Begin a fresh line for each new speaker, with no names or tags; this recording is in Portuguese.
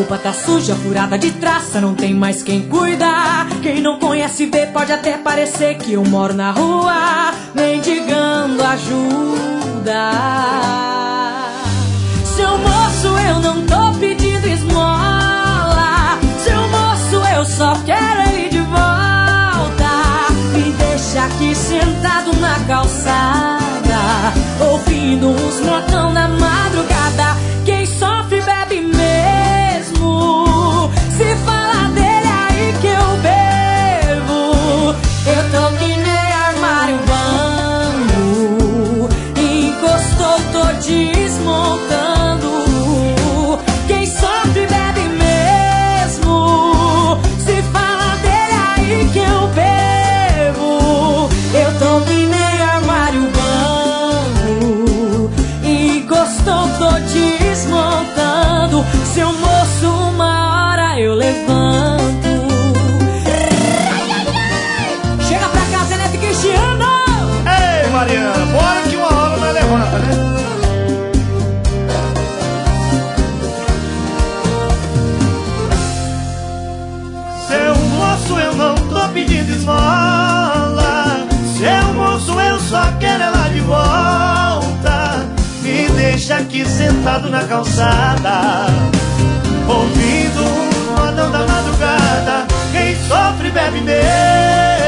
roupa tá suja, furada de traça, não tem mais quem cuidar. Quem não conhece vê, pode até parecer que eu moro na rua, mendigando ajuda. Seu moço, eu não tô pedindo esmola. Seu moço, eu só quero ele de volta. Me deixa aqui sentado na calçada, ouvindo uns notão na madrugada. Quem sofre bebe mesmo. Se falar dele aí que eu bebo. Eu tô que nem armário bambu, encostou, tô desmontando. Quem sofre bebe mesmo. Se falar dele aí que eu bebo. Eu tô que nem armário bambu, encostou, tô desmontando. Seu moço, uma hora eu levanto. Chega pra cá, Zé Neto e Cristiano.
Ei, Mariana, bora que uma hora nós levanta, né? Seu moço, eu não tô pedindo esmola. Seu moço, eu só quero ela de volta. Me deixa aqui sentado na calçada, ouvindo um modão da madrugada. Quem sofre bebe mesmo.